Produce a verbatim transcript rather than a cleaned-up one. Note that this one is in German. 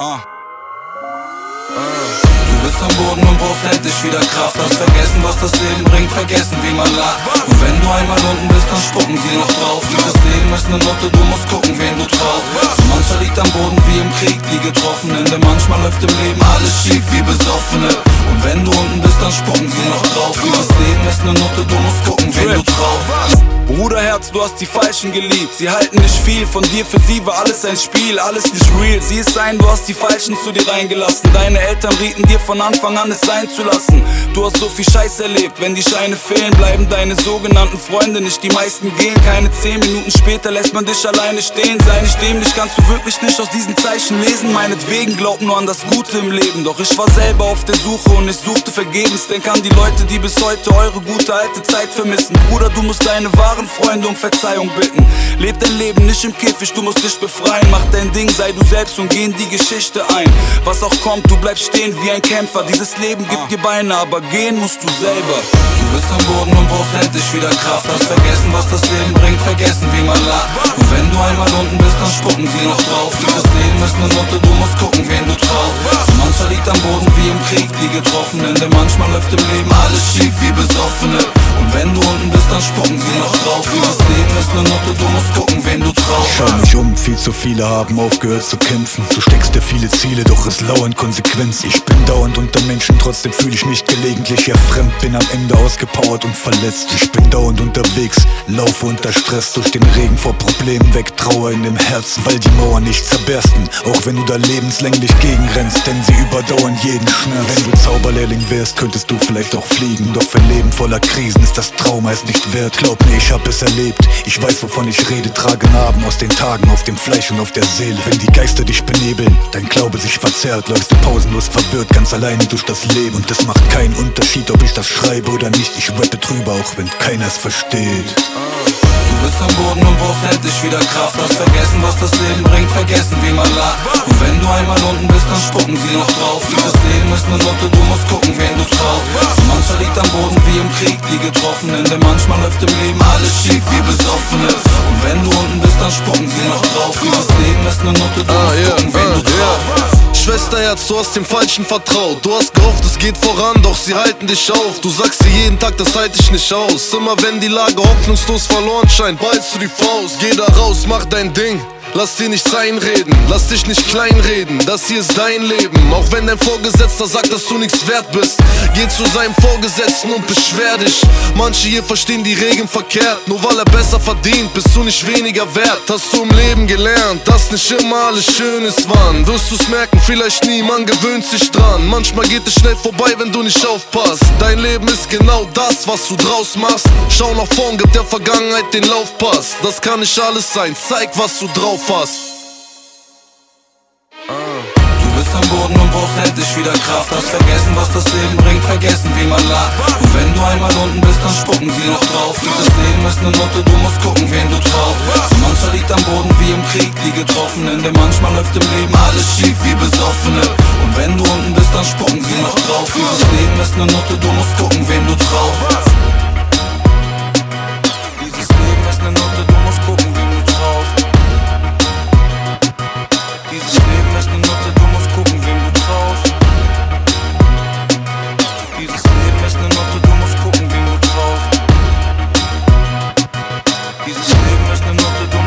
Uh. Du bist am Boden und brauchst endlich wieder Kraft. Hast vergessen, was das Leben bringt, vergessen, wie man lacht. Und wenn du einmal unten bist, dann spucken sie noch drauf. Dieses Leben ist ne Nutte, du musst gucken, wen du traust. Und mancher liegt am Boden wie im Krieg, die Getroffenen. Denn manchmal läuft im Leben alles schief wie Besoffene. Und wenn du unten bist, dann spucken sie noch drauf. Dieses Leben ist ne Nutte, du musst gucken, wen du traust. Bruderherz, du hast die Falschen geliebt. Sie halten nicht viel von dir, für sie war alles ein Spiel, alles nicht real. Sieh es ein, du hast die Falschen zu dir reingelassen. Deine Eltern rieten dir von Anfang an, es sein zu lassen. Du hast so viel Scheiß erlebt, wenn die Scheine fehlen, bleiben deine sogenannten Freunde nicht. Die meisten gehen, keine zehn Minuten später lässt man dich alleine stehen. Sei nicht dämlich, kannst du wirklich nicht aus diesen Zeichen lesen. Meinetwegen, glaub nur an das Gute im Leben. Doch ich war selber auf der Suche und ich suchte vergebens. Denk an die Leute, die bis heute eure gute alte Zeit vermissen. Bruder, du musst deine wahren Freunde um Verzeihung bitten. Leb dein Leben nicht im Käfig, du musst dich befreien. Mach dein Ding, sei du selbst und geh in die Geschichte ein. Was auch kommt, du bleibst stehen wie ein Kämpfer. Dieses Leben gibt dir Beine, aber gehen musst du selber. Du bist am Boden und brauchst endlich wieder Kraft. Hast vergessen, was das Leben bringt, vergessen, wie man lacht. Und wenn du einmal unten bist, dann spucken sie noch drauf. Dieses Leben ist ne Nutte, du musst gucken, wen du traust. Und mancher liegt am Boden wie im Krieg, die Getroffenen. Denn manchmal läuft im Leben alles schief wie Besoffene. Und wenn du unten bist, dann spucken sie noch drauf. Dieses Leben ist ne Nutte, du musst gucken, wen du traust. Ich schau mich um, viel zu viele haben aufgehört zu kämpfen. Du steckst dir viele Ziele, doch es lauern Konsequenzen. Ich bin dauernd unter Menschen, trotzdem fühle ich mich gelegentlich ja fremd. Bin am Ende ausgepowert und verletzt. Ich bin dauernd unterwegs, laufe unter Stress. Durch den Regen vor Problemen weg, Trauer in dem Herzen, weil die Mauern nicht zerbersten. Auch wenn du da lebenslänglich gegenrennst, denn sie überdauern jeden Schmerz. Wenn du Zauberlehrling wärst, könntest du vielleicht auch fliegen. Doch für ein Leben voller Krisen ist das Trauma es nicht wert. Glaub mir, ich hab es erlebt, ich weiß wovon ich rede. Trage Narben aus den Tagen auf dem Fleisch und auf der Seele. Wenn die Geister dich benebeln, dein Glaube sich verzerrt, läufst du pausenlos verwirrt, ganz alleine durch das Leben. Und es macht keinen Unterschied, ob ich das schreibe oder nicht. Ich rappe drüber, auch wenn keiner es versteht. Du bist am Boden und brauchst endlich wieder Kraft. Hast vergessen, was das Leben bringt, vergessen, wie man lacht. Und wenn du einmal unten bist, dann spucken sie noch drauf. Dieses Leben ist ne Nutte, du musst gucken, wen du traust. Und mancher liegt am Boden wie im Krieg, die Getroffenen. Denn manchmal läuft im Leben alles schief wie Besoffene. Und wenn du unten bist, dann spucken sie noch drauf. Dieses Leben ist ne Nutte, du musst gucken, wen du traust. Schwesterherz, du hast dem Falschen vertraut. Du hast gehofft, es geht voran, doch sie halten dich auf. Du sagst dir jeden Tag, das halte ich nicht aus. Immer wenn die Lage hoffnungslos verloren scheint, ballst du die Faust. Geh da raus, mach dein Ding. Lass dir nichts einreden, lass dich nicht kleinreden. Das hier ist dein Leben, auch wenn dein Vorgesetzter sagt, dass du nichts wert bist. Geh zu seinem Vorgesetzten und beschwer dich. Manche hier verstehen die Regeln verkehrt. Nur weil er besser verdient, bist du nicht weniger wert. Hast du im Leben gelernt, dass nicht immer alles schön ist, Mann. Wirst du's merken, vielleicht nie, man gewöhnt sich dran. Manchmal geht es schnell vorbei, wenn du nicht aufpasst. Dein Leben ist genau das, was du draus machst. Schau nach vorn, gib der Vergangenheit den Laufpass. Das kann nicht alles sein, zeig, was du drauf hast. Du bist am Boden und brauchst endlich wieder Kraft. Hast vergessen, was das Leben bringt, vergessen, wie man lacht. Und wenn du einmal unten bist, dann spucken sie noch drauf. Dieses Leben ist ne Nutte, du musst gucken, wen du traust. Und mancher liegt am Boden wie im Krieg, die Getroffenen. Denn manchmal läuft im Leben alles schief wie Besoffene. Und wenn du unten bist, dann spucken sie noch drauf. Dieses Leben ist ne Nutte, du musst gucken, wen du traust. Dieses Leben ist ne Nutte, du musst gucken, wen du traust. Dieses Leben ist ne Nutte, du musst gucken, wem du traust. Dieses Leben ist ne Nutte, du musst gucken, wem du traust. Dieses Leben ist ne Nutte, du